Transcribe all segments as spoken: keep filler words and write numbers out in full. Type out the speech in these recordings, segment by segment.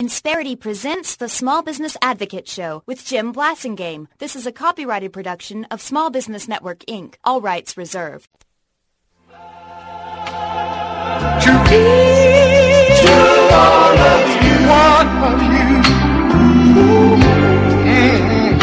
Insperity presents the Small Business Advocate Show with Jim Blasingame. This is a copyrighted production of Small Business Network, Incorporated. All rights reserved. To each one of you, one of you. Mm-hmm.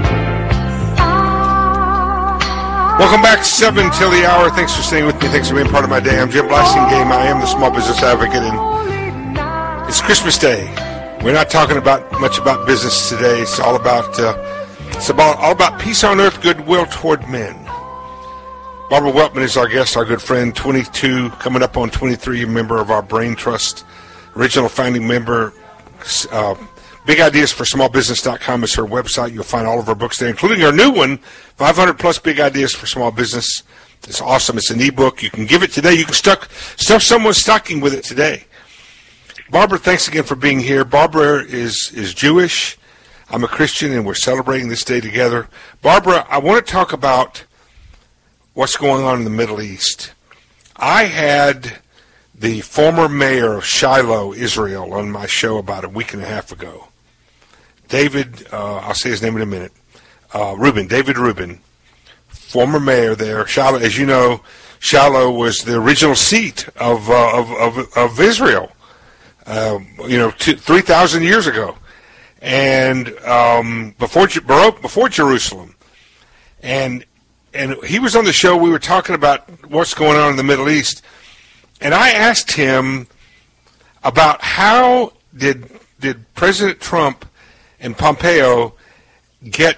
Welcome back, seven till the hour. Thanks for staying with me. Thanks for being part of my day. I'm Jim Blasingame. I am the Small Business Advocate, and it's Christmas Day. We're not talking about much about business today. It's all about uh, it's about all about peace on earth, goodwill toward men. Barbara Weltman is our guest, our good friend, twenty-two, coming up on twenty-three, member of our Brain Trust, original founding member. Uh, Big Ideas for Small Business dot com is her website. You'll find all of her books there, including her new one, five hundred plus Big Ideas for Small Business. It's awesome. It's an ebook. You can give it today. You can stuck, stuff someone's stocking with it today. Barbara, thanks again for being here. Barbara is, is Jewish. I'm a Christian, and we're celebrating this day together. Barbara, I want to talk about what's going on in the Middle East. I had the former mayor of Shiloh, Israel, on my show about a week and a half ago. David, uh, I'll say his name in a minute, uh, Rubin, David Rubin, former mayor there. Shiloh, as you know, Shiloh was the original seat of uh, of, of, of Israel, uh, you know, two, three thousand years ago, and um, before before Jerusalem, and and he was on the show. We were talking about what's going on in the Middle East, and I asked him about how did did President Trump and Pompeo get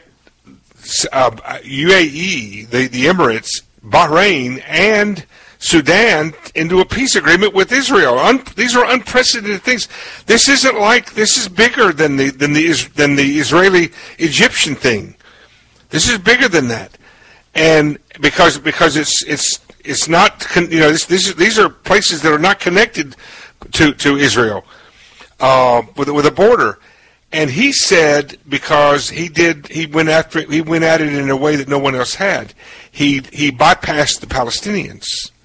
uh, U A E, the, the Emirates, Bahrain, and Sudan into a peace agreement with Israel. Un- these are unprecedented things. This isn't like, this is bigger than the than the than the Israeli-Egyptian thing. This is bigger than that, and because because it's it's it's not, you know, this, this is, these are places that are not connected to to Israel uh, with with a border. And he said because he did, he went after it, he went at it in a way that no one else had. He he bypassed the Palestinians,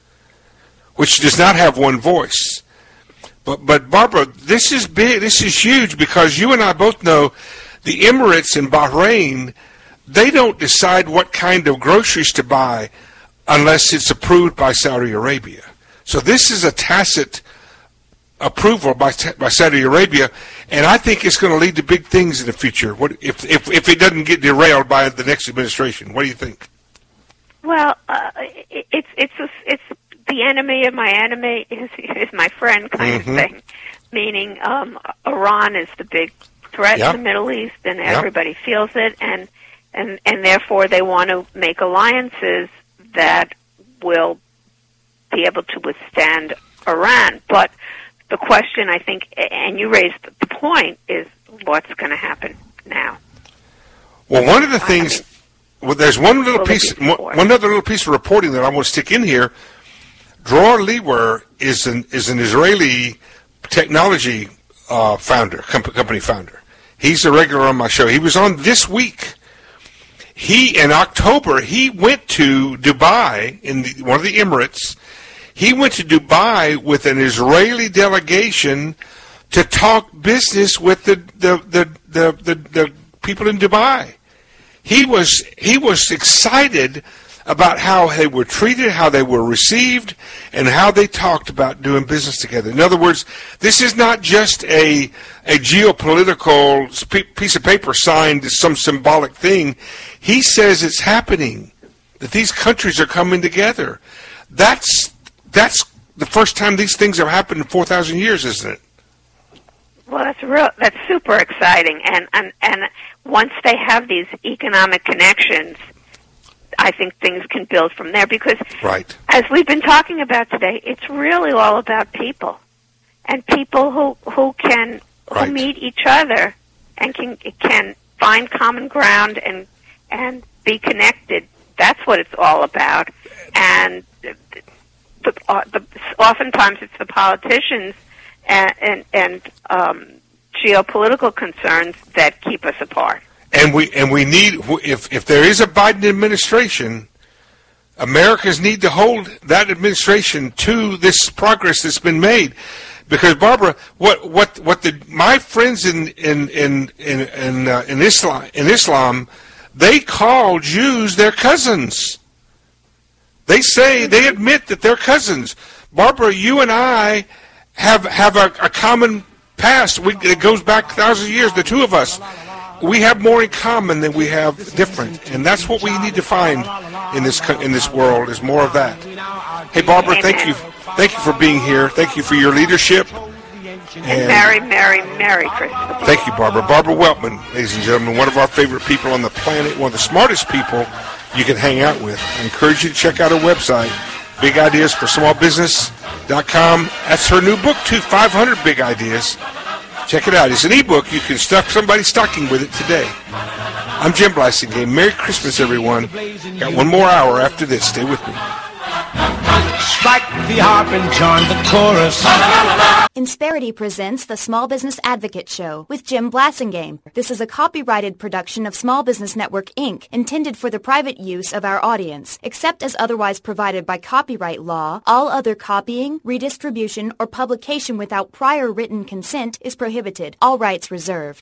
which does not have one voice. But but Barbara, this is big, this is huge, because you and I both know the Emirates and Bahrain, they don't decide what kind of groceries to buy unless it's approved by Saudi Arabia. So this is a tacit approval by by Saudi Arabia, and I think it's going to lead to big things in the future. What if if if it doesn't get derailed by the next administration? What do you think? Well, uh, it, it's it's a, it's the enemy of my enemy is is my friend kind mm-hmm. of thing. Meaning, um, Iran is the big threat yep. in the Middle East, and everybody yep. feels it, and and and therefore they want to make alliances that will be able to withstand Iran, but the question, I think, and you raised the point, is what's going to happen now. Well, one of the things, I mean, well, there's one little piece, one, one other little piece of reporting that I want to stick in here. Dror Lewer is an is an Israeli technology uh, founder, comp- company founder. He's a regular on my show. He was on this week. He in October he went to Dubai in the, one of the Emirates. He went to Dubai with an Israeli delegation to talk business with the the, the, the, the, the people in Dubai. He was he was excited about how they were treated, how they were received, and how they talked about doing business together. In other words, this is not just a a geopolitical piece of paper signed as some symbolic thing. He says it's happening, that these countries are coming together. That's That's the first time these things have happened in four thousand years, isn't it? Well, that's real. That's super exciting, and and and once they have these economic connections, I think things can build from there. Because, right. as we've been talking about today, it's really all about people, and people who who can right. who meet each other and can can find common ground and and be connected. That's what it's all about, and. The, uh, the, oftentimes it's the politicians and and, and um, geopolitical concerns that keep us apart. And we and we need, if if there is a Biden administration, Americans need to hold that administration to this progress that's been made. Because Barbara, what what what the my friends in in in in in, uh, in Islam in Islam, they call Jews their cousins. They say they admit that they're cousins. Barbara, you and I have have a, a common past. We, it goes back thousands of years. The two of us, we have more in common than we have different, and that's what we need to find in this in this world. Is more of that. Hey, Barbara, thank you, thank you for being here. Thank you for your leadership. And, and Merry, Merry, Merry Christmas. Thank you, Barbara. Barbara Weltman, ladies and gentlemen, one of our favorite people on the planet, one of the smartest people you can hang out with. I encourage you to check out her website, big ideas for small business dot com. That's her new book, too, five hundred Big Ideas. Check it out. It's an ebook. You can stuff somebody's stocking with it today. I'm Jim Blasingame. Merry Christmas, everyone. Got one more hour after this. Stay with me. Strike the harp and join the chorus. Insperity presents the Small Business Advocate Show with Jim Blasingame. This is a copyrighted production of Small Business Network, Incorporated, intended for the private use of our audience. Except as otherwise provided by copyright law, all other copying, redistribution, or publication without prior written consent is prohibited. All rights reserved.